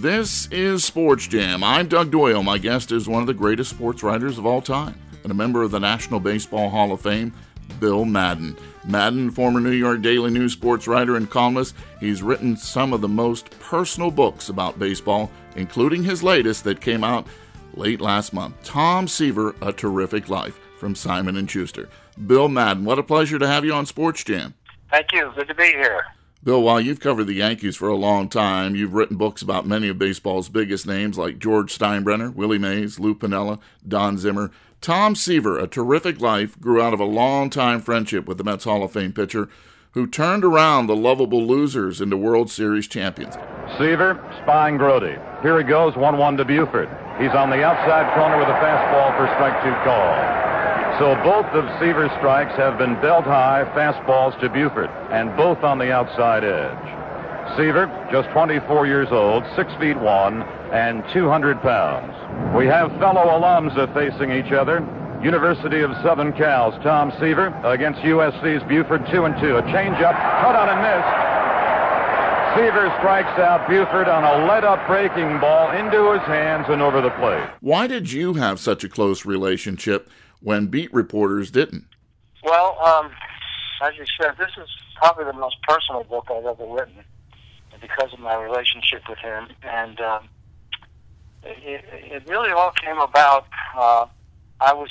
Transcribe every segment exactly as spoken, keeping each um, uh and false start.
This is Sports Jam. I'm Doug Doyle. My guest is one of the greatest sports writers of all time and a member of the National Baseball Hall of Fame, Bill Madden. Madden, former New York Daily News sports writer and columnist, he's written some of the most personal books about baseball, including his latest that came out late last month, Tom Seaver, A Terrific Life, from Simon and Schuster. Bill Madden, what a pleasure to have you on Sports Jam. Thank you. Good to be here. Bill, while you've covered the Yankees for a long time, you've written books about many of baseball's biggest names like George Steinbrenner, Willie Mays, Lou Piniella, Don Zimmer. Tom Seaver, A Terrific Life, grew out of a long-time friendship with the Mets Hall of Fame pitcher who turned around the lovable losers into World Series champions. Seaver, spying Grody. Here he goes, one one to Buford. He's on the outside corner with a fastball for strike two call. So both of Seaver's strikes have been belt-high fastballs to Buford, and both on the outside edge. Seaver, just twenty-four years old, six feet one, and two hundred pounds. We have fellow alums are facing each other. University of Southern Cal's Tom Seaver against U S C's Buford, two and two. A changeup, cut on and missed. Seaver strikes out Buford on a let-up breaking ball into his hands and over the plate. Why did you have such a close relationship when beat reporters didn't? Well, um, as you said, this is probably the most personal book I've ever written because of my relationship with him. And um, it, it really all came about. Uh, I was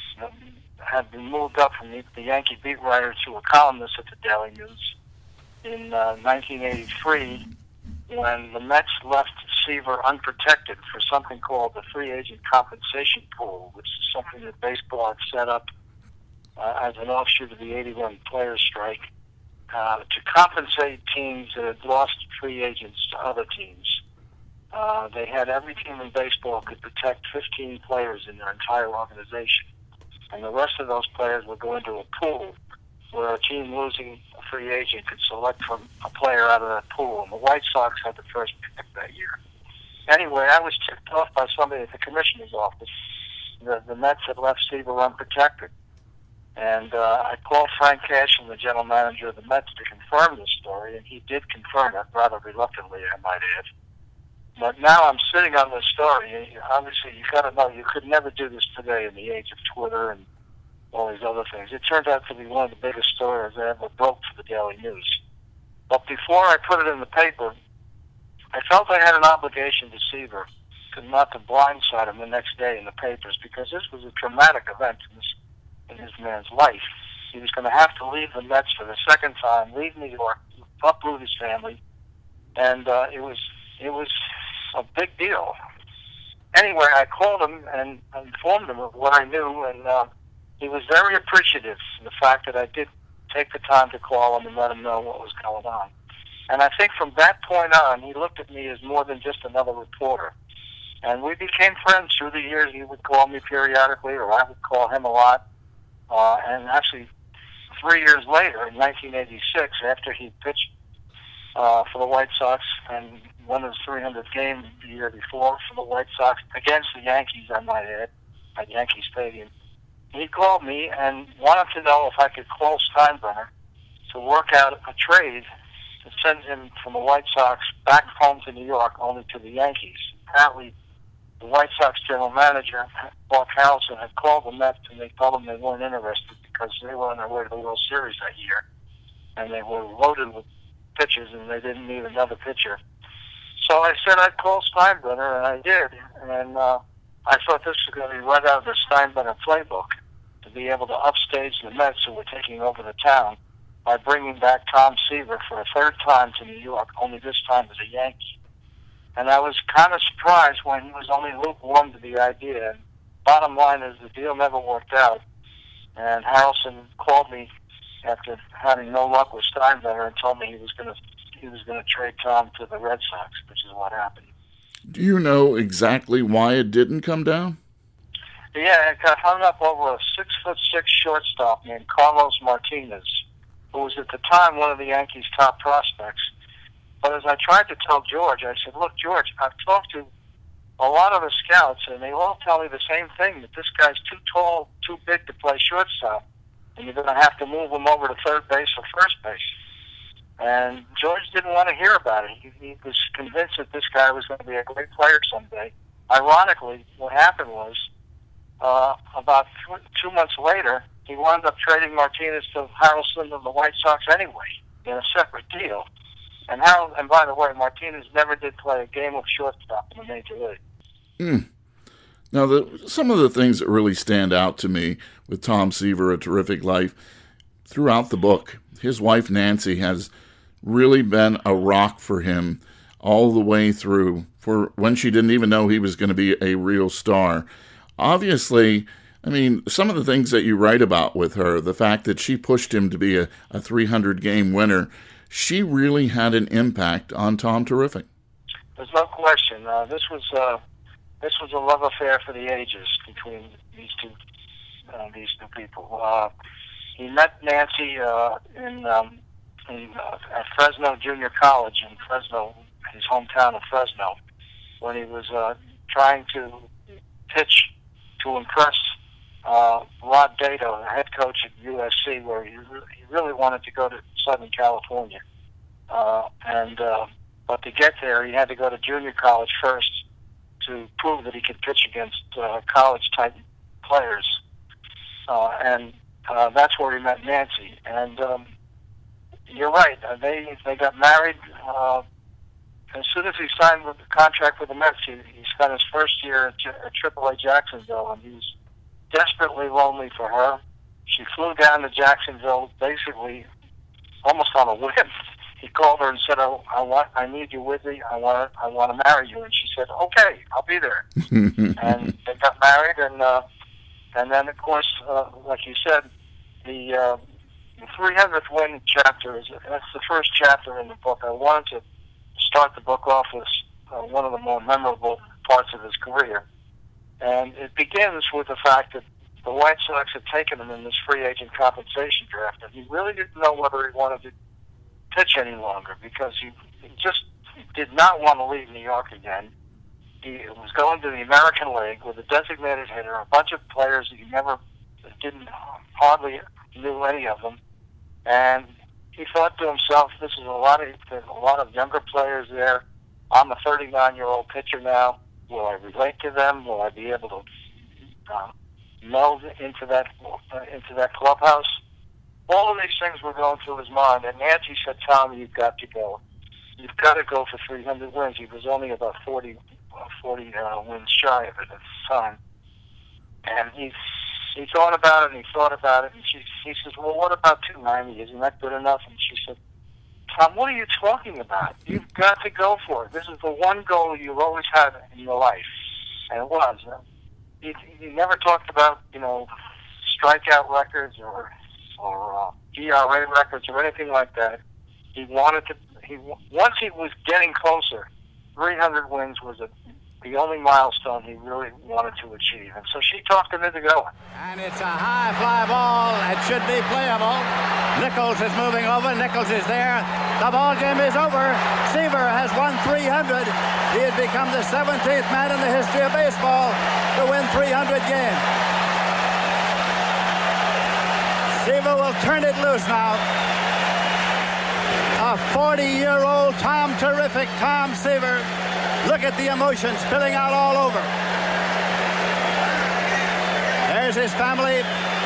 had been moved up from the, the Yankee beat writer to a columnist at the Daily News in uh, nineteen eighty-three when the Mets left Seaver unprotected for something called the free agent compensation pool, which is something that baseball had set up uh, as an offshoot of the eighty-one players strike uh, to compensate teams that had lost free agents to other teams. Uh, they had every team in baseball could protect fifteen players in their entire organization, and the rest of those players would go into a pool where a team losing a free agent could select from a player out of that pool, and the White Sox had the first pick that year. Anyway, I was tipped off by somebody at the commissioner's office. The, the Mets had left Seaver unprotected. And uh, I called Frank Cashen, the general manager of the Mets, to confirm this story, and he did confirm it, rather reluctantly, I might add. But now I'm sitting on this story. Obviously, you've got to know, you could never do this today in the age of Twitter and all these other things. It turned out to be one of the biggest stories I ever broke for the Daily News. But before I put it in the paper, I felt I had an obligation to Seaver to not to blindside him the next day in the papers, because this was a traumatic event in this, in this man's life. He was going to have to leave the Mets for the second time, leave New York, uproot his family, and uh, it was it was a big deal. Anyway, I called him and informed him of what I knew, and uh, he was very appreciative of the fact that I did take the time to call him and let him know what was going on. And I think from that point on, he looked at me as more than just another reporter. And we became friends through the years. He would call me periodically, or I would call him a lot. Uh, and actually, three years later, in nineteen eighty-six, after he pitched uh, for the White Sox and won his three hundredth game the year before for the White Sox, against the Yankees, I might add, at Yankee Stadium, he called me and wanted to know if I could call Steinbrenner to work out a trade to send him from the White Sox back home to New York, only to the Yankees. Apparently, the White Sox general manager, Paul Carlson, had called the Mets and they told them they weren't interested because they were on their way to the World Series that year. And they were loaded with pitchers and they didn't need another pitcher. So I said I'd call Steinbrenner, and I did. And uh, I thought this was going to be right out of the Steinbrenner playbook, to be able to upstage the Mets who were taking over the town by bringing back Tom Seaver for a third time to New York, only this time as a Yankee. And I was kind of surprised when he was only lukewarm to the idea. And bottom line is the deal never worked out. And Harrelson called me after having no luck with Steinbrenner and told me he was going to he was going to trade Tom to the Red Sox, which is what happened. Do you know exactly why it didn't come down? Yeah, it got hung up over a six foot six shortstop named Carlos Martinez, who was at the time one of the Yankees' top prospects. But as I tried to tell George, I said, look, George, I've talked to a lot of the scouts, and they all tell me the same thing, that this guy's too tall, too big to play shortstop, and you're going to have to move him over to third base or first base. And George didn't want to hear about it. He, he was convinced that this guy was going to be a great player someday. Ironically, what happened was, uh, about th- two months later, he wound up trading Martinez to Harrelson and the White Sox anyway, in a separate deal. And Harold, and by the way, Martinez never did play a game of shortstop in the Major League. Hmm. Now, the, some of the things that really stand out to me with Tom Seaver, A Terrific Life, throughout the book, his wife Nancy has really been a rock for him all the way through, for when she didn't even know he was going to be a real star. Obviously, I mean, some of the things that you write about with her, the fact that she pushed him to be a, a three hundred game winner, she really had an impact on Tom Terrific. There's no question. Uh, this was uh, this was a love affair for the ages between these two uh, these two people. Uh, he met Nancy uh, in, um, in uh, at Fresno Junior College in Fresno, his hometown of Fresno, when he was uh, trying to pitch to impress uh, Rod Dedeaux, the head coach at U S C, where he, re- he really wanted to go to Southern California. Uh, and uh, but to get there, he had to go to junior college first to prove that he could pitch against uh, college-type players. Uh, and uh, that's where he met Nancy. And um, you're right. Uh, they they got married. Uh, as soon as he signed with the contract with the Mets, he, he spent his first year at, J- at triple A Jacksonville, and he was desperately lonely for her. She flew down to Jacksonville basically almost on a whim. He called her and said, "Oh, I want, I need you with me. I want, I want to marry you." And she said, "Okay, I'll be there." And they got married, and uh, and then of course, uh, like you said, the, uh, the three hundredth win chapter is that's the first chapter in the book. I wanted to start the book off with uh, one of the more memorable parts of his career, and it begins with the fact that the White Sox had taken him in this free agent compensation draft, and he really didn't know whether he wanted to pitch any longer because he, he just did not want to leave New York again. He was going to the American League with a designated hitter, a bunch of players that he never didn't hardly knew any of them, and he thought to himself, "This is a lot of there's a lot of younger players there. I'm a thirty-nine year old pitcher now. Will I relate to them? Will I be able to uh, meld into that uh, into that clubhouse?" All of these things were going through his mind, and Nancy said, "Tom, you've got to go. You've got to go for three hundred wins." He was only about forty, forty uh, wins shy of it at the time. And he he thought about it, and he thought about it, and she, he says, "Well, what about two ninety? Isn't that good enough?" And she said, "Tom, what are you talking about? You've got to go for it. This is the one goal you've always had in your life." And it was. He, he never talked about, you know, strikeout records or or uh, E R A records or anything like that. He wanted to. He once he was getting closer, three hundred wins was a, the only milestone he really wanted to achieve, and so she talked him into going. And it's a high fly ball. It should be playable. Nichols is moving over. Nichols is there. The ball game is over. Seaver has won three hundred. He has become the seventeenth man in the history of baseball to win three hundred games. Seaver will turn it loose now. A forty-year-old Tom Terrific, Tom Seaver. Look at the emotion spilling out all over. There's his family.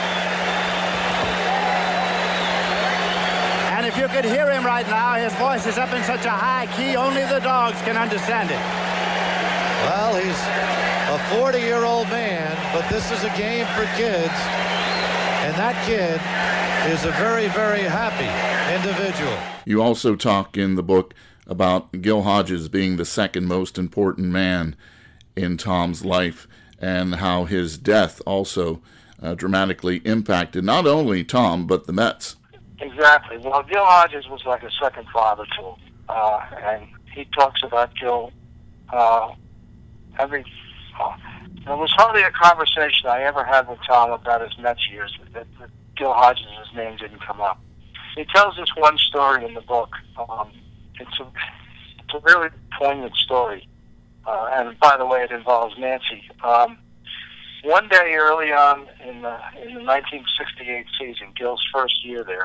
And if you could hear him right now, his voice is up in such a high key, only the dogs can understand it. Well, he's a forty-year-old man, but this is a game for kids. And that kid is a very, very happy individual. You also talk in the book about Gil Hodges being the second most important man in Tom's life and how his death also uh, dramatically impacted not only Tom, but the Mets. Exactly. Well, Gil Hodges was like a second father to him. Uh, and he talks about Gil uh, every... Uh, There was hardly a conversation I ever had with Tom about his Mets years that, that Gil Hodges' name didn't come up. He tells this one story in the book. Um, it's a it's a really poignant story. Uh, and by the way, it involves Nancy. Um, one day early on in the, in the nineteen sixty-eight season, Gil's first year there,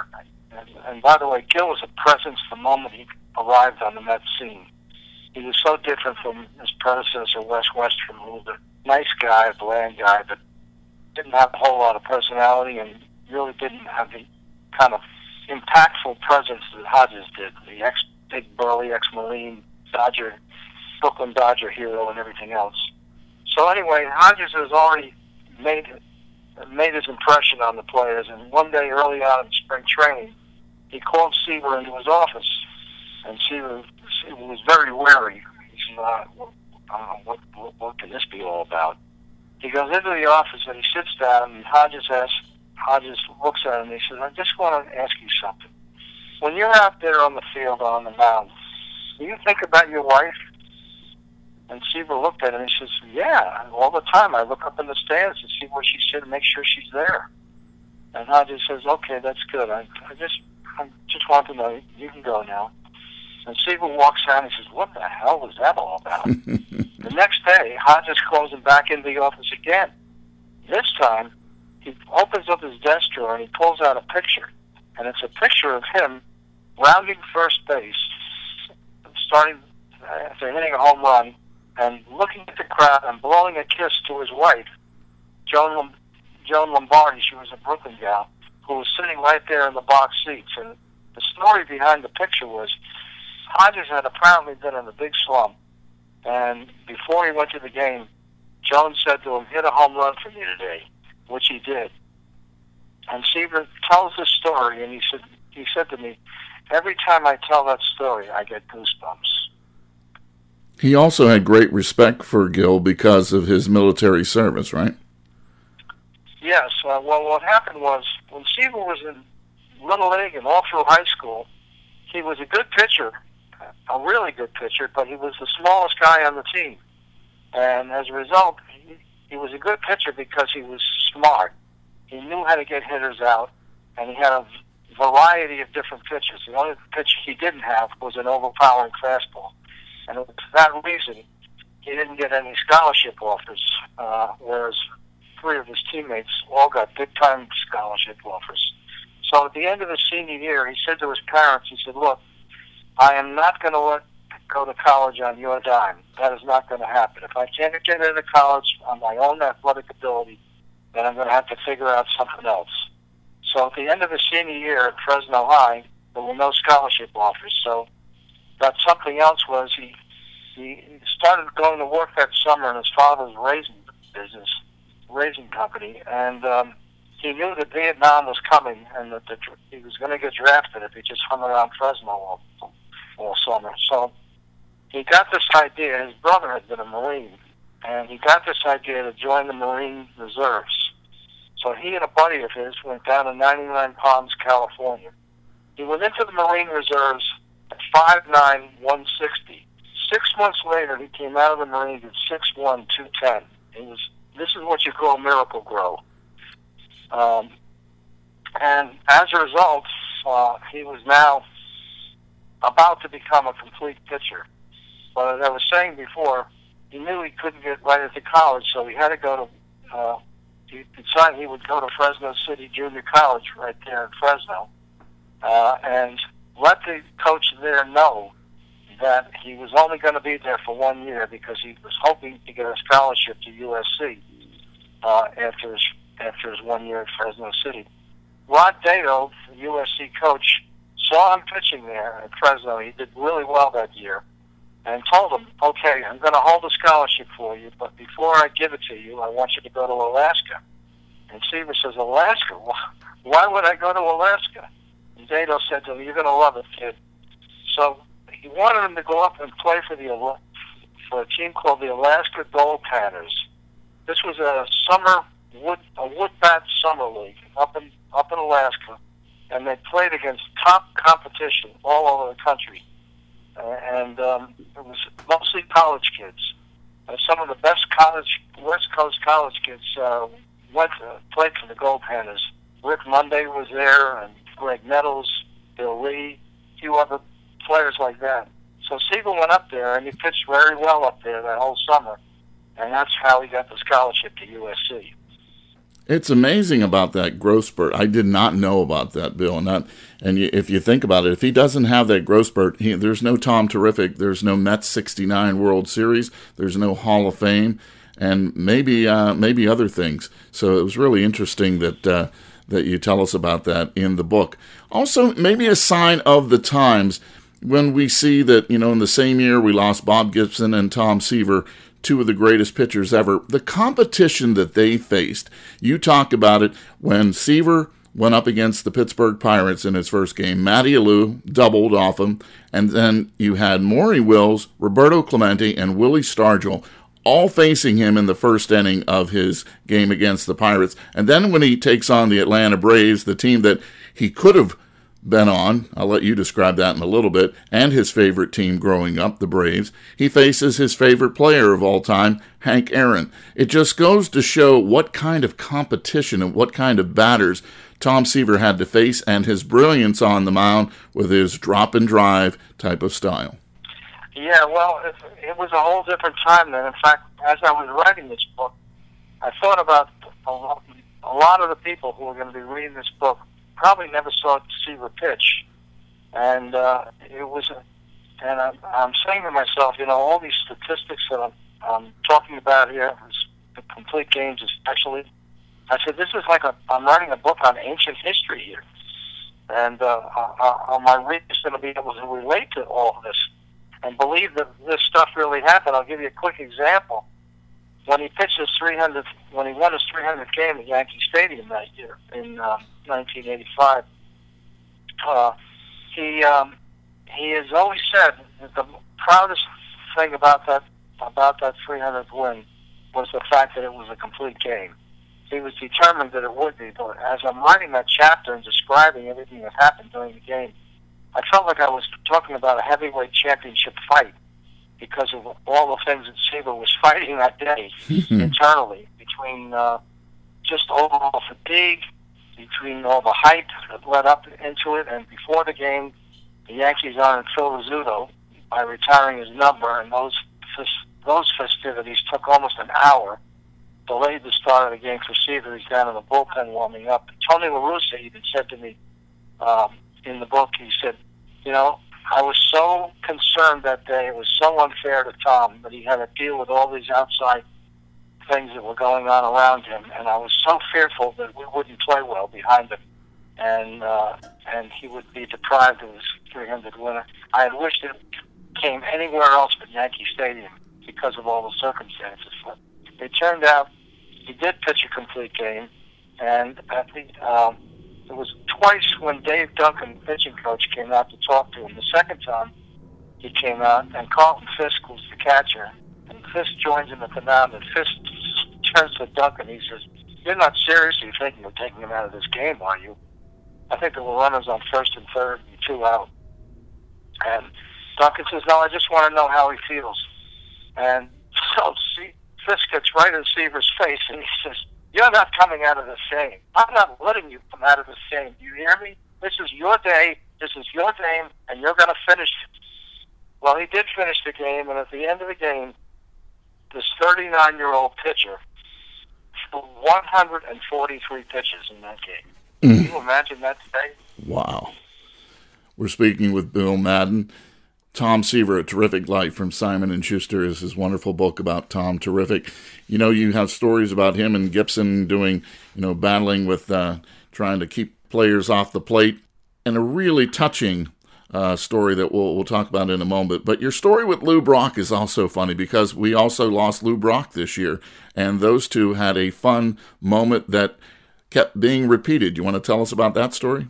And, and by the way, Gil was a presence the moment he arrived on the Mets scene. He was so different from his predecessor, Wes Westrum, who was a nice guy, a bland guy, but didn't have a whole lot of personality and really didn't have the kind of impactful presence that Hodges did, the ex big burly ex-Marine Dodger, Brooklyn Dodger hero and everything else. So anyway, Hodges has already made made his impression on the players, and one day early on in spring training, he called Seaver into his office, and Seaver, Seaver was very wary. He said, uh, uh, what, what, what can this be all about? He goes into the office and he sits down, and Hodges asks, Hodges looks at him and he says, I just want to ask you something. When you're out there on the field or on the mound, do you think about your wife? And Seaver looked at him and he says, yeah, all the time. I look up in the stands to see where she's sitting and make sure she's there. And Hodges says, okay, that's good. I, I just I just want to know. You can go now. And Seaver walks out and he says, what the hell was that all about? The next day, Hodges calls him back into the office again. This time, he opens up his desk drawer and he pulls out a picture. And it's a picture of him rounding first base, starting after hitting a home run, and looking at the crowd and blowing a kiss to his wife, Joan, Lom- Joan Lombardi. She was a Brooklyn gal who was sitting right there in the box seats. And the story behind the picture was Hodges had apparently been in a big slump, and before he went to the game, Joan said to him, hit a home run for me today, which he did. And Seaver tells this story, and he said, he said to me, every time I tell that story, I get goosebumps. He also had great respect for Gil because of his military service, right? Yes. Uh, well, what happened was, when Seaver was in Little League and all through high school, he was a good pitcher, a really good pitcher, but he was the smallest guy on the team. And as a result, he, he was a good pitcher because he was smart. He knew how to get hitters out, and he had a variety of different pitches. The only pitch he didn't have was an overpowering fastball. And for that reason, he didn't get any scholarship offers, uh, whereas three of his teammates all got big-time scholarship offers. So at the end of his senior year, he said to his parents, he said, look, I am not going to let go to college on your dime. That is not going to happen. If I can't get into college on my own athletic ability, then I'm going to have to figure out something else. So at the end of his senior year at Fresno High, there were no scholarship offers. So that something else was he he started going to work that summer in his father's raisin business, raisin company, and um, he knew that Vietnam was coming and that the, he was going to get drafted if he just hung around Fresno all, all summer. So he got this idea. His brother had been a Marine, and he got this idea to join the Marine Reserves. So he and a buddy of his went down to ninety-nine Palms, California. He went into the Marine Reserves at five nine, one sixty. Six months later, he came out of the Marines at six one, two ten. He was, this is what you call miracle grow. Um, and as a result, uh, he was now about to become a complete pitcher. But as I was saying before, he knew he couldn't get right into college, so he had to go to, uh, he decided he would go to Fresno City Junior College right there in Fresno, uh, and let the coach there know that he was only going to be there for one year because he was hoping to get a scholarship to U S C uh, after his after his one year at Fresno City. Rod Dedeaux, the U S C coach, saw him pitching there at Fresno. He did really well that year, and told him, okay, I'm going to hold a scholarship for you, but before I give it to you, I want you to go to Alaska. And Seaver says, Alaska? Why would I go to Alaska? And Dedeaux said to him, you're going to love it, kid. So he wanted him to go up and play for the for a team called the Alaska Gold Panners. This was a summer wood a wood bat summer league up in up in Alaska, and they played against top competition all over the country. Uh, and um, it was mostly college kids. Uh, some of the best college West Coast college kids uh, went to play for the Gold Panners. Rick Monday was there, and Greg Nettles, Bill Lee, a few other players like that. So Seaver went up there, and he pitched very well up there that whole summer, and that's how he got the scholarship to U S C. It's amazing about that growth spurt. I did not know about that, Bill. And, that, and you, if you think about it, if he doesn't have that growth spurt, he, there's no Tom Terrific, there's no Mets sixty-nine World Series, there's no Hall of Fame, and maybe uh, maybe other things. So it was really interesting that uh, that you tell us about that in the book. Also, maybe a sign of the times when we see that, you know, in the same year we lost Bob Gibson and Tom Seaver, two of the greatest pitchers ever, the competition that they faced. You talk about it when Seaver went up against the Pittsburgh Pirates in his first game. Matty Alou doubled off him, and then you had Maury Wills, Roberto Clemente, and Willie Stargell all facing him in the first inning of his game against the Pirates. And then when he takes on the Atlanta Braves, the team that he could have been on, I'll let you describe that in a little bit, and his favorite team growing up, the Braves, he faces his favorite player of all time, Hank Aaron. It just goes to show what kind of competition and what kind of batters Tom Seaver had to face, and his brilliance on the mound with his drop and drive type of style. Yeah, well, it, it was a whole different time then. In fact, as I was writing this book, I thought about a lot, a lot of the people who were going to be reading this book probably never saw Seaver pitch, and uh, it was. A, and I'm, I'm saying to myself, you know, all these statistics that I'm, I'm talking about here, the complete games especially. I said, this is like a, I'm writing a book on ancient history here, and uh, are, are my readers going to be able to relate to all of this and believe that this stuff really happened? I'll give you a quick example. When he pitched his three hundredth, when he won his three hundredth game at Yankee Stadium that year in um, nineteen eighty-five, uh, he um, he has always said that the proudest thing about that about that three hundredth win was the fact that it was a complete game. He was determined that it would be. But as I'm writing that chapter and describing everything that happened during the game, I felt like I was talking about a heavyweight championship fight, because of all the things that Seaver was fighting that day internally, between uh, just overall fatigue, between all the hype that led up into it, and before the game, the Yankees honored Phil Rizzuto by retiring his number, and those those festivities took almost an hour, delayed the start of the game for Seaver. He's down in the bullpen warming up. Tony La Russa even said to me um, in the book, he said, you know, I was so concerned that day. It was so unfair to Tom that he had to deal with all these outside things that were going on around him, and I was so fearful that we wouldn't play well behind him, and uh, and he would be deprived of his three hundredth winner. I had wished it came anywhere else but Yankee Stadium because of all the circumstances. But it turned out he did pitch a complete game, and I think um, it was twice when Dave Duncan, pitching coach, came out to talk to him. The second time he came out, and Carlton Fisk was the catcher, and Fisk joins him at the mound, and Fisk turns to Duncan. He says, "You're not seriously thinking of taking him out of this game, are you? I think there were runners on first and third and two out." And Duncan says, "No, I just want to know how he feels." And so see, Fisk gets right in Seaver's face, and he says, "You're not coming out of this game. I'm not letting you come out of this game. Do you hear me? This is your day. This is your game, and you're going to finish it." Well, he did finish the game, and at the end of the game, this thirty-nine-year-old pitcher threw one hundred forty-three pitches in that game. Can you imagine that today? Wow. We're speaking with Bill Madden. Tom Seaver, A Terrific Life from Simon and Schuster is his wonderful book about Tom Terrific. You know, you have stories about him and Gibson doing, you know, battling with uh, trying to keep players off the plate, and a really touching uh, story that we'll, we'll talk about in a moment. But your story with Lou Brock is also funny because we also lost Lou Brock this year, and those two had a fun moment that kept being repeated. You want to tell us about that story?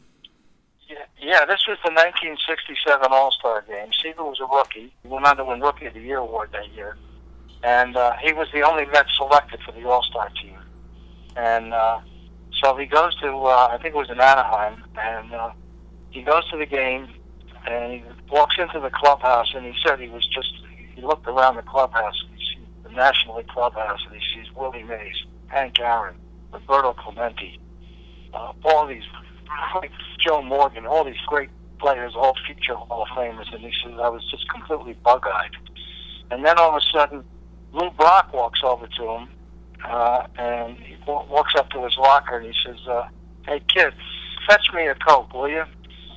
Yeah, this was the nineteen sixty-seven All-Star Game. Seaver was a rookie. He went on to win Rookie of the Year award that year. And uh, he was the only Met selected for the All-Star team. And uh, so he goes to, uh, I think it was in Anaheim, and uh, he goes to the game, and he walks into the clubhouse, and he said he was just, he looked around the clubhouse, and he sees the National League clubhouse, and he sees Willie Mays, Hank Aaron, Roberto Clemente, uh, all these, like Joe Morgan, all these great players, all future Hall of Famers, and he says, I was just completely bug-eyed. And then all of a sudden, Lou Brock walks over to him, uh, and he w- walks up to his locker and he says, uh, "Hey, kid, fetch me a Coke, will you?"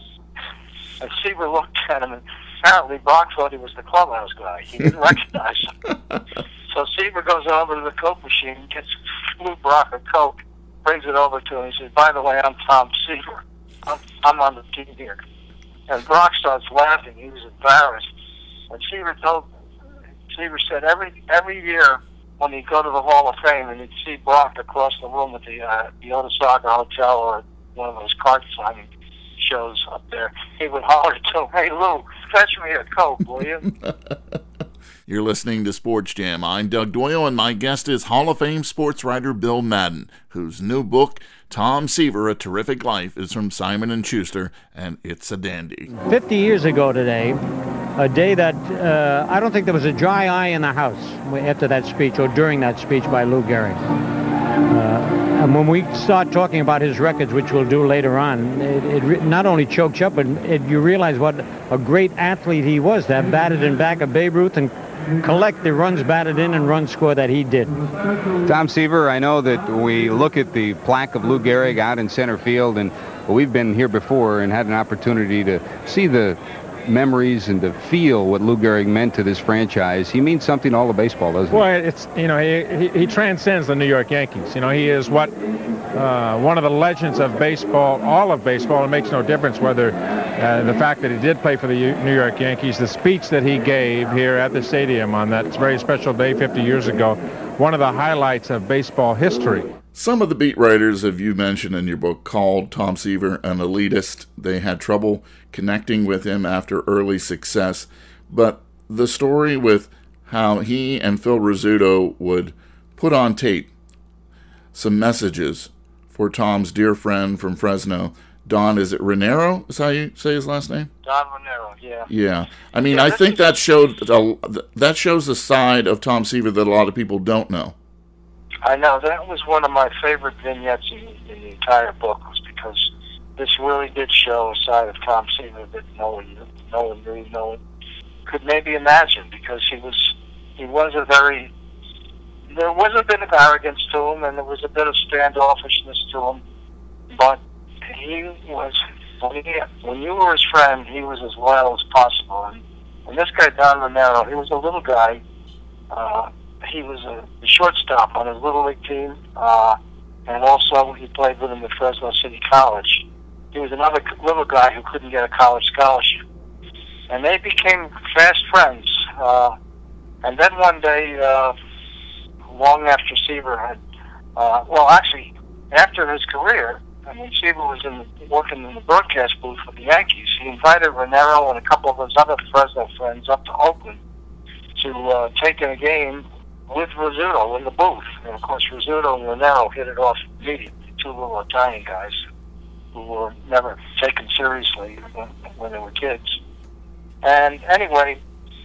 And Seaver looked at him, and apparently Brock thought he was the clubhouse guy. He didn't recognize him. So Seaver goes over to the Coke machine, gets Lou Brock a Coke, brings it over to him. He says, "By the way, I'm Tom Seaver. I'm, I'm on the team here." And Brock starts laughing. He was embarrassed. And Seaver told, Seaver said every every year when he'd go to the Hall of Fame and he'd see Brock across the room at the uh, the Otisaka Hotel or one of those card signing shows up there, he would holler to him, "Hey, Lou, fetch me a Coke, will you?" You're listening to Sports Jam. I'm Doug Doyle, and my guest is Hall of Fame sports writer Bill Madden, whose new book, Tom Seaver, A Terrific Life, is from Simon and Schuster, and it's a dandy. Fifty years ago today, a day that uh, I don't think there was a dry eye in the house after that speech or during that speech by Lou Gehrig. Uh, and when we start talking about his records, which we'll do later on, it, it re- not only chokes you up, but it, you realize what a great athlete he was to have batted in back of Babe Ruth and collect the runs batted in and run score that he did. Tom Seaver, I know that we look at the plaque of Lou Gehrig out in center field, and we've been here before and had an opportunity to see the memories and to feel what Lou Gehrig meant to this franchise. He means something to all of baseball, doesn't he? Well, it's, you know, he, he, he transcends the New York Yankees. You know, he is what uh, one of the legends of baseball, all of baseball. It makes no difference whether uh, the fact that he did play for the U- New York Yankees, the speech that he gave here at the stadium on that very special day fifty years ago, one of the highlights of baseball history. Some of the beat writers, as you mentioned in your book, called Tom Seaver an elitist. They had trouble connecting with him after early success. But the story with how he and Phil Rizzuto would put on tape some messages for Tom's dear friend from Fresno, Don, is it Raniero? Is how you say his last name? Don Raniero, yeah. Yeah. I mean, yeah, I think that showed that shows the side of Tom Seaver that a lot of people don't know. I know. That was one of my favorite vignettes in, in the entire book, was because this really did show a side of Tom Seaver that no one, no one knew, no one could maybe imagine, because he was, he was a very, there was a bit of arrogance to him, and there was a bit of standoffishness to him, but he was, when, he, when you were his friend, he was as loyal as possible. And, and this guy, Don Raniero, he was a little guy. Uh, he was a, a shortstop on his Little League team, uh, and also he played with him at Fresno City College. He was another little guy who couldn't get a college scholarship. And they became fast friends. Uh, and then one day, uh, long after Seaver had, uh, well, actually, after his career, I mean, Seaver was in, working in the broadcast booth with the Yankees. He invited Raniero and a couple of his other Fresno friends up to Oakland to uh, take in a game with Rizzuto in the booth. And, of course, Rizzuto and Raniero hit it off immediately, two little Italian guys who were never taken seriously when, when they were kids. And anyway,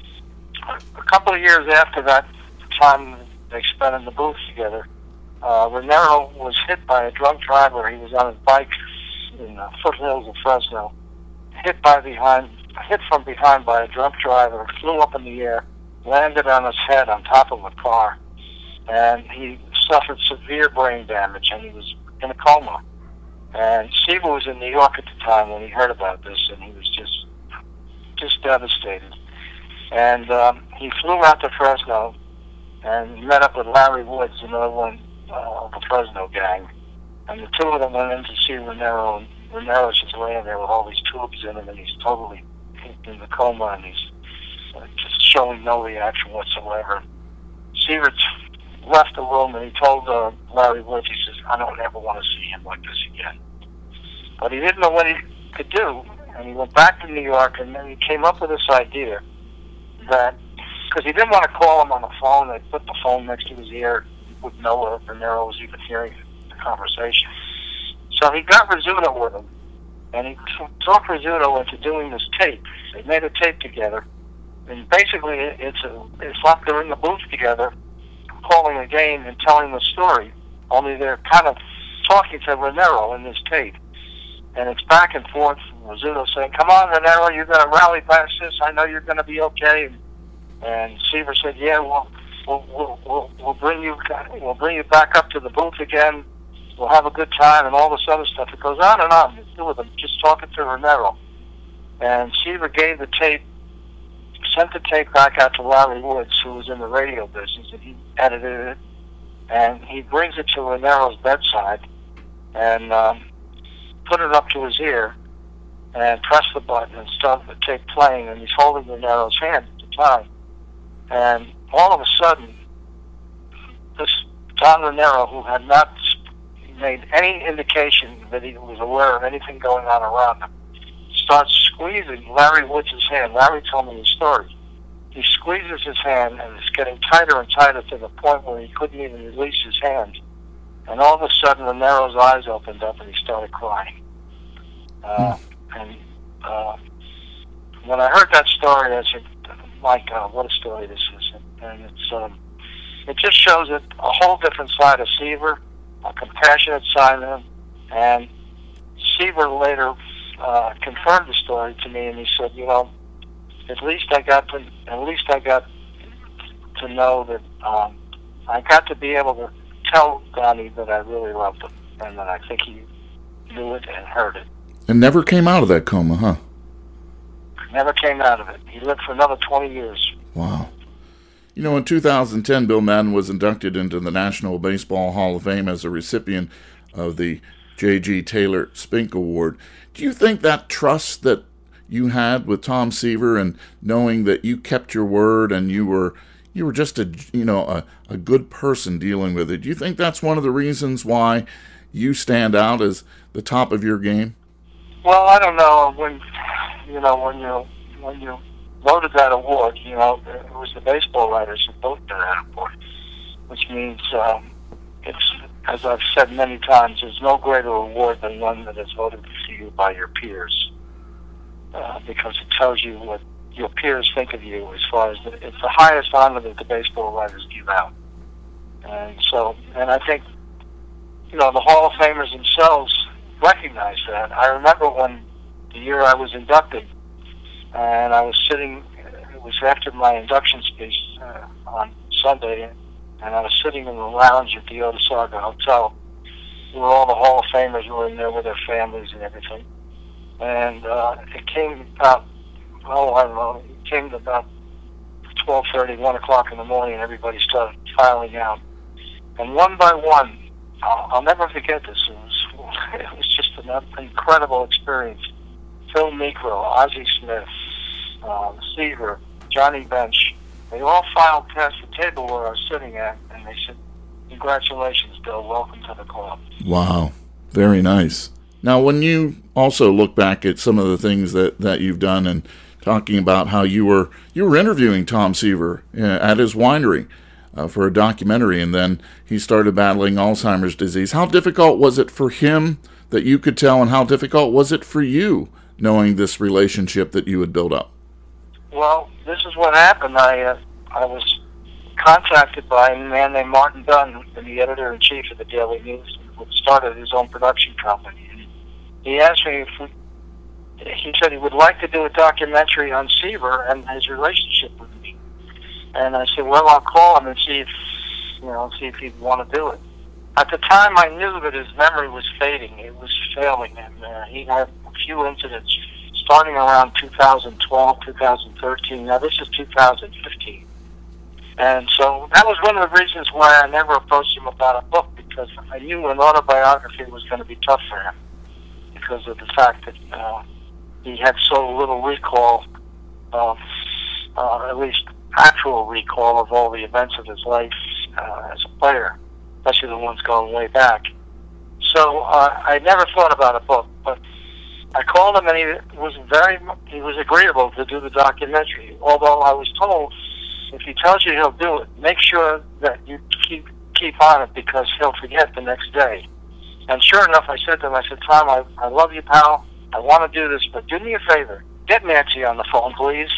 a couple of years after that time they spent in the booth together, uh, Raniero was hit by a drunk driver. He was on his bike in the foothills of Fresno, hit by behind, hit from behind by a drunk driver, flew up in the air, landed on his head on top of a car, and he suffered severe brain damage, and he was in a coma. And Seaver was in New York at the time when he heard about this, and he was just just devastated. And um, he flew out to Fresno and met up with Larry Woods, another one uh, of the Fresno gang. And the two of them went in to see Raniero, and Raniero's just laying there with all these tubes in him, and he's totally in the coma, and he's uh, just showing no reaction whatsoever. Seaver left the room, and he told uh, Larry Woods, he says, "I don't ever want to see him like this again." But he didn't know what he could do, and he went back to New York, and then he came up with this idea that, because he didn't want to call him on the phone, they put the phone next to his ear, he wouldn't know if Raniero was even hearing the conversation. So he got Rizzuto with him, and he talked Rizzuto into doing this tape. They made a tape together, and basically it's a, it's like they're in the booth together, calling a game and telling the story, only they're kind of talking to Raniero in this tape. And it's back and forth, Rizzuto saying, "Come on, Raniero, you're going to rally past this. I know you're going to be okay." And, and Seaver said, "Yeah, we'll, we'll, we'll, we'll, we'll bring you, we'll bring you back up to the booth again. We'll have a good time and all this other stuff. It goes on and on. Two of them just talking to Renero. And Seaver gave the tape, sent the tape back out to Larry Woods, who was in the radio business, and he edited it. And he brings it to Renero's bedside and um, put it up to his ear and pressed the button and started the tape playing. And he's holding Renero's hand at the time. And all of a sudden, this Don Renero, who had not made any indication that he was aware of anything going on around him, starts squeezing Larry Woods' hand. Larry told me the story. He squeezes his hand, and it's getting tighter and tighter to the point where he couldn't even release his hand. And all of a sudden, Renero's eyes opened up, and he started crying. Uh, and uh, when I heard that story, I said, my God, what a story this is. And it's um, it just shows it a whole different side of Seaver, a compassionate side of him. And Seaver later uh, confirmed the story to me, and he said, you know, at least I got to, at least I got to know that um, I got to be able to tell Donnie that I really loved him, and that I think he knew it and heard it. And never came out of that coma, huh? Never came out of it. He lived for another twenty years. Wow. You know, in two thousand ten, Bill Madden was inducted into the National Baseball Hall of Fame as a recipient of the J G. Taylor Spink Award. Do you think that trust that you had with Tom Seaver, and knowing that you kept your word and you were you were just a you know a, a good person dealing with it, do you think that's one of the reasons why you stand out as the top of your game? Well, I don't know. When you know when you when you voted that award, you know it was the baseball writers who voted that award, which means um, it's, as I've said many times, there's no greater award than one that is voted for you by your peers, uh, because it tells you what your peers think of you. As far as the, it's the highest honor that the baseball writers give out, and so and I think you know the Hall of Famers themselves recognize that. I remember when the year I was inducted, and I was sitting, it was after my induction speech uh, on Sunday, and I was sitting in the lounge at the Otisarga Hotel, where all the Hall of Famers were in there with their families and everything. And uh, it came about, well, I don't know, it came to about twelve thirty, one o'clock in the morning, and everybody started filing out. And one by one, I'll, I'll never forget this. It was, it was just an incredible experience. Phil Niekro, Ozzie Smith, uh, Seaver, Johnny Bench, they all filed past the table where I was sitting at, and they said, congratulations, Bill, welcome to the club. Wow, very nice. Now, when you also look back at some of the things that, that you've done, and talking about how you were you were interviewing Tom Seaver uh, at his winery, Uh, for a documentary, and then he started battling Alzheimer's disease. How difficult was it for him that you could tell, and how difficult was it for you knowing this relationship that you had built up? Well, this is what happened. I uh, I was contacted by a man named Martin Dunn, the editor-in-chief of the Daily News, who started his own production company. And he asked me if we, he said he would like to do a documentary on Seaver and his relationship with me. And I said, well, I'll call him and see if, you know, see if he'd want to do it. At the time, I knew that his memory was fading. It was failing, and uh, he had a few incidents starting around two thousand twelve, two thousand thirteen. Now, this is two thousand fifteen. And so that was one of the reasons why I never approached him about a book, because I knew an autobiography was going to be tough for him because of the fact that uh, he had so little recall, of, uh, at least actual recall of all the events of his life uh, as a player, especially the ones going way back. So uh, I never thought about a book, but I called him, and he was very he was agreeable to do the documentary. Although I was told, if he tells you he'll do it, make sure that you keep keep on it, because he'll forget the next day. And sure enough, I said to him, I said, Tom, I, I love you, pal. I want to do this, but do me a favor. Get Nancy on the phone, please.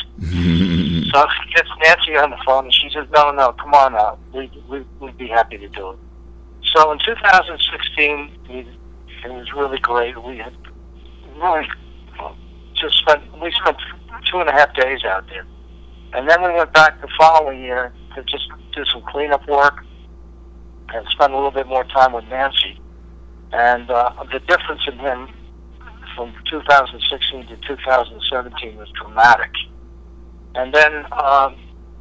So he gets Nancy on the phone, and she says, no, no, come on now. We, we, we'd be happy to do it. So in two thousand sixteen, we, it was really great. We had really just spent, we spent two and a half days out there. And then we went back the following year to just do some cleanup work. and spent a little bit more time with Nancy. And uh, the difference in him from two thousand sixteen to two thousand seventeen was dramatic. And then, um,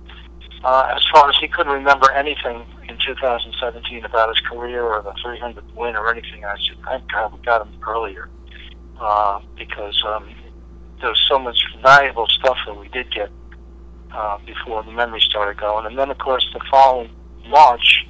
uh, as far as he couldn't remember anything in two thousand seventeen about his career or the three hundredth win or anything, I said, thank God we got him earlier, uh, because um, there was so much valuable stuff that we did get uh, before the memory started going. And then, of course, the following March,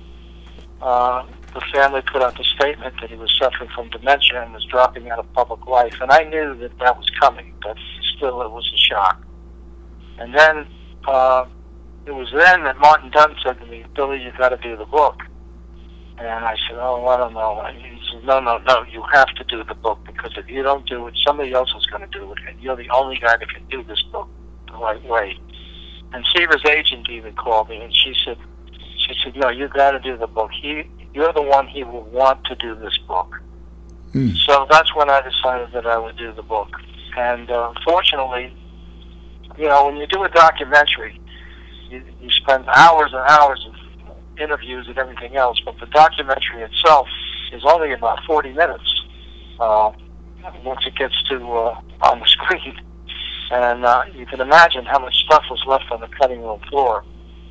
uh, the family put out the statement that he was suffering from dementia and was dropping out of public life. And I knew that that was coming, but still it was a shock. And then, uh, it was then that Martin Dunn said to me, Billy, you've got to do the book. And I said, oh, I don't know. And he said, no, no, no, you have to do the book, because if you don't do it, somebody else is going to do it, and you're the only guy that can do this book the right way. And Seaver's agent even called me, and she said, she said, no, you've got to do the book. He, you're the one he will want to do this book. Mm. So that's when I decided that I would do the book. And uh, fortunately, you know, when you do a documentary, you, you spend hours and hours of interviews and everything else, but the documentary itself is only about forty minutes uh, once it gets to uh, on the screen. And uh, you can imagine how much stuff was left on the cutting room floor.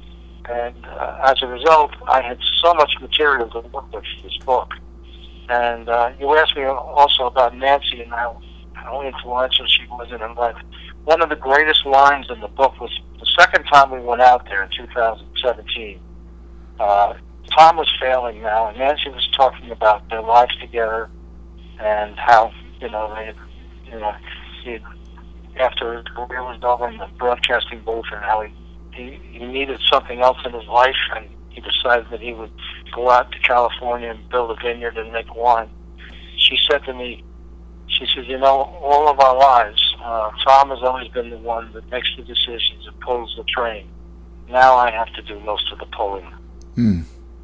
And uh, as a result, I had so much material to work with for this book. And uh, you asked me also about Nancy and how, how influential she was in her life. One of the greatest lines in the book was the second time we went out there in two thousand seventeen. Uh, Tom was failing now, and Nancy was talking about their lives together and how, you know, they had, you know, he, after his career was over in the broadcasting booth, and how he, he, he needed something else in his life, and he decided that he would go out to California and build a vineyard and make wine. She said to me, she said, you know, all of our lives, uh, Tom has always been the one that makes the decisions and pulls the train. Now I have to do most of the pulling. Hmm.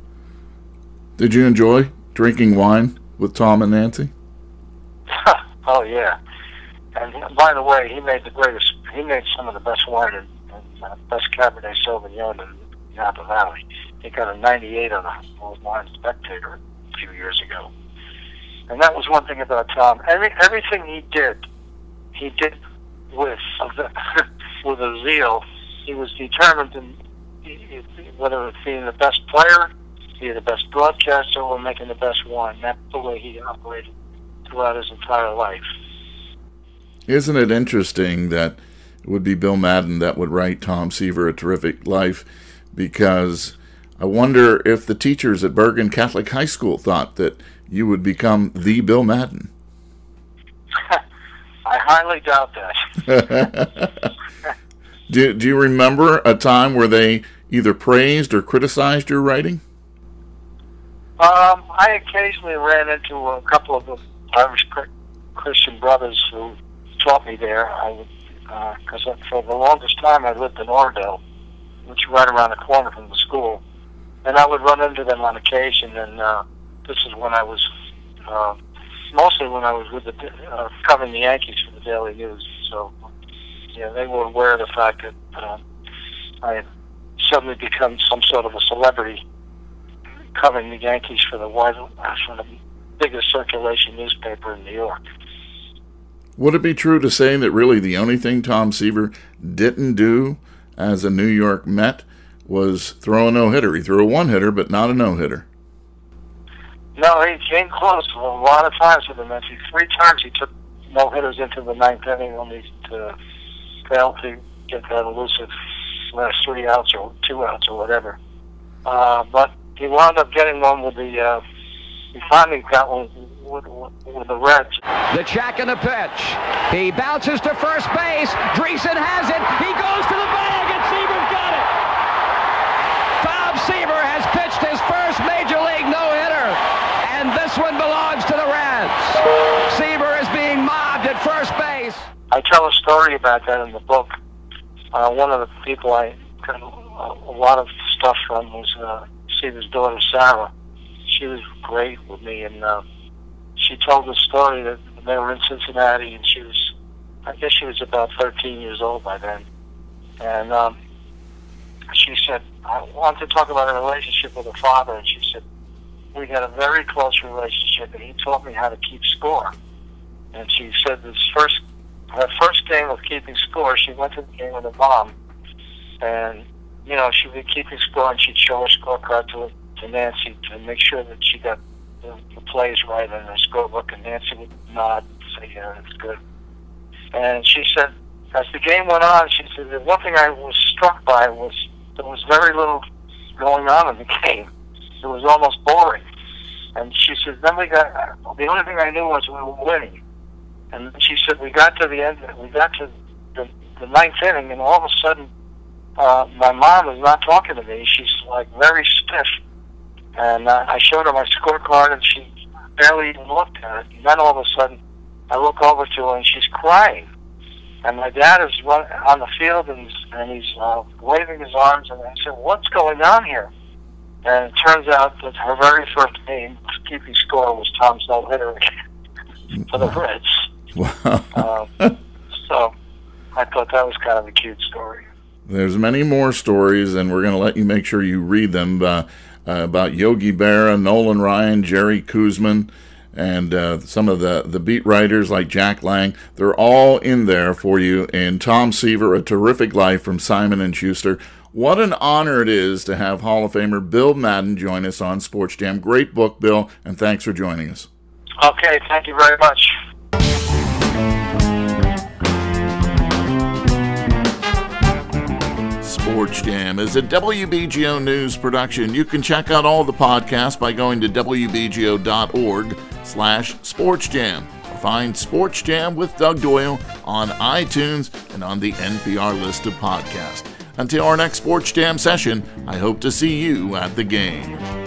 Did you enjoy drinking wine with Tom and Nancy? Oh, yeah. And by the way, he made the greatest, he made some of the best wine and, and uh, best Cabernet Sauvignon in Napa Valley. He got a ninety-eight on the World Wine Spectator a few years ago. And that was one thing about Tom. Every, everything he did, he did with, with a zeal. He was determined in whether it's being the best player, being the best broadcaster, or making the best wine. That's the way he operated throughout his entire life. Isn't it interesting that it would be Bill Madden that would write Tom Seaver A Terrific Life? Because I wonder if the teachers at Bergen Catholic High School thought that you would become the Bill Madden. I highly doubt that. do, do you remember a time where they either praised or criticized your writing? Um, I occasionally ran into a couple of the Irish Christian brothers who taught me there. I would, because uh, for the longest time I lived in Oradell, which is right around the corner from the school, and I would run into them on occasion. And uh, this is when I was uh, mostly when I was with the uh, covering the Yankees for the Daily News. So yeah, they were aware of the fact that uh, I had suddenly become some sort of a celebrity covering the Yankees for the wide, for the biggest circulation newspaper in New York. Would it be true to say that really the only thing Tom Seaver didn't do as a New York Met was throw a no-hitter? He threw a one-hitter, but not a no-hitter. No, he came close a lot of times with the Mets. Three times he took no-hitters into the ninth inning, only to fail to get that elusive last three outs or two outs or whatever. Uh, but he wound up getting one with the, uh, he finally got one with, with, with the Reds. The check and the pitch. He bounces to first base. Dreesen has it. He goes to the bag, and Seaver's got it. Tom Seaver has pitched his first Major League no-hitter, and this one belongs to the Reds. Seaver is being mobbed at first base. I tell a story about that in the book. Uh, one of the people I got a, a lot of stuff from was uh, Seaver's daughter, Sarah. She was great with me, and uh, she told the story that they were in Cincinnati, and she was, I guess she was about thirteen years old by then. And um, she said, I wanted to talk about her relationship with her father, and she said, we had a very close relationship, and he taught me how to keep score. And she said this first, her first game of keeping score, she went to the game with her mom, and, you know, she'd be keeping score, and she'd show her scorecard to, to Nancy to make sure that she got the, the plays right in her scorebook, and Nancy would nod and say, yeah, that's good. And she said, as the game went on, she said, the one thing I was struck by was there was very little going on in the game. It was almost boring. And she said, then we got, the only thing I knew was we were winning. And she said, we got to the end, we got to the, the ninth inning, and all of a sudden, uh, my mom is not talking to me. She's like very stiff. And uh, I showed her my scorecard, and she barely even looked at it. And then all of a sudden, I look over to her, and she's crying. And my dad is run, on the field, and he's, and he's uh, waving his arms, and I said, what's going on here? And it turns out that her very first game, keeping score, was Tom's no-hitter for the Reds. Wow. um, so I thought that was kind of a cute story. There's many more stories, and we're going to let you make sure you read them uh, uh, about Yogi Berra, Nolan Ryan, Jerry Koosman, and uh, some of the, the beat writers like Jack Lang. They're all in there for you in Tom Seaver, A Terrific Life from Simon and Schuster. What an honor it is to have Hall of Famer Bill Madden join us on Sports Jam. Great book, Bill, and thanks for joining us. Okay, thank you very much. Sports Jam is a W B G O News production. You can check out all the podcasts by going to W B G O dot org slash Sports Jam. Or find Sports Jam with Doug Doyle on iTunes and on the N P R list of podcasts. Until our next Sports Jam session, I hope to see you at the game.